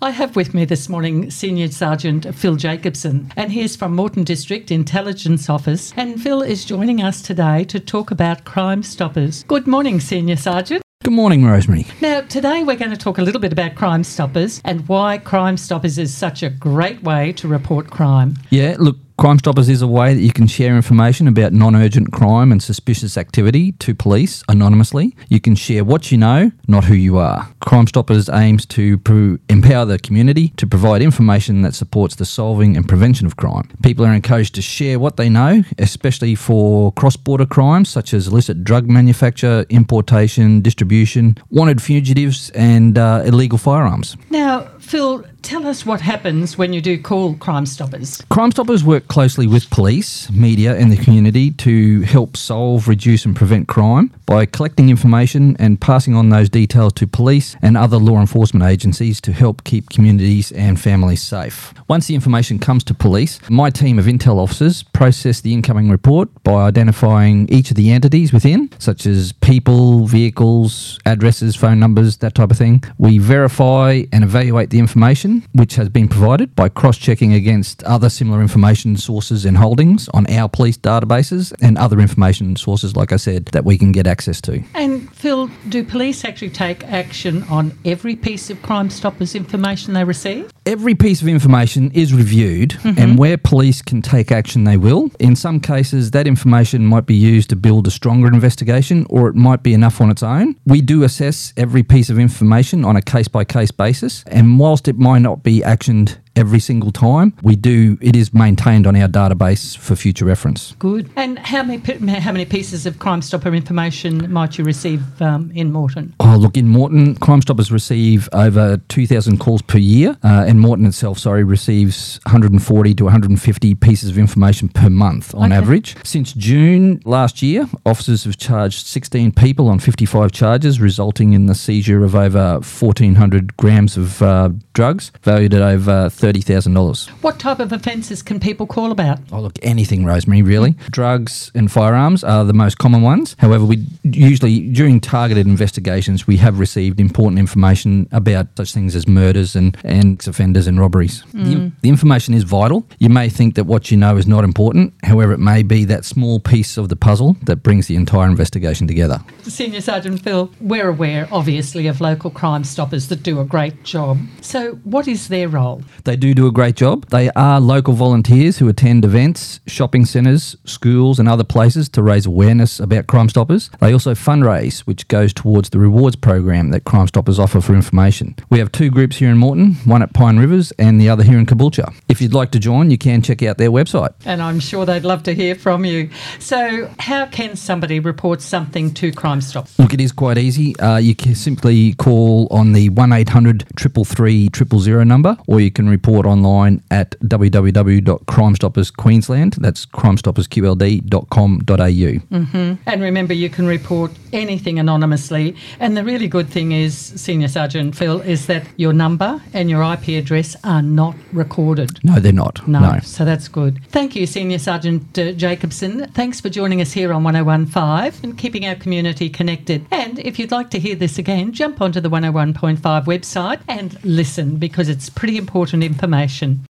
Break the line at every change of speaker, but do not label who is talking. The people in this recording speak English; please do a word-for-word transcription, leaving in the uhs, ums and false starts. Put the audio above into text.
I have with me this morning Senior Sergeant Phil Jacobson, and he's from Moreton District Intelligence Office. And Phil is joining us today to talk about Crime Stoppers. Good morning, Senior Sergeant.
Good morning, Rosemary.
Now, today we're going to talk a little bit about Crime Stoppers and why Crime Stoppers is such a great way to report crime.
Yeah, look, Crime Stoppers is a way that you can share information about non-urgent crime and suspicious activity to police anonymously. You can share what you know, not who you are. Crime Stoppers aims to pro- empower the community to provide information that supports the solving and prevention of crime. People are encouraged to share what they know, especially for cross-border crimes such as illicit drug manufacture, importation, distribution, wanted fugitives and uh, illegal firearms.
Now, Phil, tell us what happens when you do call Crime Stoppers.
Crime Stoppers work closely with police, media and the community to help solve, reduce and prevent crime by collecting information and passing on those details to police and other law enforcement agencies to help keep communities and families safe. Once the information comes to police, my team of intel officers process the incoming report by identifying each of the entities within, such as people, vehicles, addresses, phone numbers, that type of thing. We verify and evaluate the information which has been provided by cross-checking against other similar information sources and holdings on our police databases and other information sources, like I said, that we can get access to.
And Phil, do police actually take action on every piece of Crime Stoppers information they receive?
Every piece of information is reviewed, mm-hmm. and where police can take action, they will. In some cases, that information might be used to build a stronger investigation, or it might be enough on its own. We do assess every piece of information on a case-by-case basis, and whilst it might not be actioned every single time, we do, it is maintained on our database for future reference.
Good. And how many how many pieces of Crime Stopper information might you receive um, in Moreton?
Oh, look, in Moreton, Crime Stoppers receive over two thousand calls per year, uh, and Moreton itself, sorry, receives one hundred forty to one hundred fifty pieces of information per month on
okay.
average. Since June last year, officers have charged sixteen people on fifty-five charges, resulting in the seizure of over fourteen hundred grams of uh, drugs, valued at over thirty thousand dollars.
What type of offences can people call about?
Oh, look, anything, Rosemary, really. Drugs and firearms are the most common ones. However, we usually, during targeted investigations, we have received important information about such things as murders and, and offenders and robberies. Mm. The, the information is vital. You may think that what you know is not important. However, it may be that small piece of the puzzle that brings the entire investigation together.
Senior Sergeant Phil, we're aware, obviously, of local Crime Stoppers that do a great job. So what is their role?
They do do a great job. They are local volunteers who attend events, shopping centres, schools and other places to raise awareness about Crime Stoppers. They also fundraise, which goes towards the rewards program that Crime Stoppers offer for information. We have two groups here in Moreton, one at Pine Rivers and the other here in Caboolture. If you'd like to join, you can check out their website.
And I'm sure they'd love to hear from you. So how can somebody report something to Crime Stoppers?
Look, it is quite easy. Uh, you can simply call on the one eight hundred, three three three, zero zero zero number, or you can report online at w w w dot crime stoppers queensland, that's crime stoppers q l d dot com dot a u.
Mm-hmm. And remember, you can report anything anonymously. And the really good thing is, Senior Sergeant Phil, is that your number and your I P address are not recorded.
No, they're not.
No,
no.
So that's good. Thank you, Senior Sergeant uh, Jacobson. Thanks for joining us here on one oh one point five and keeping our community connected. And if you'd like to hear this again, jump onto the one oh one point five website and listen, because it's pretty important information.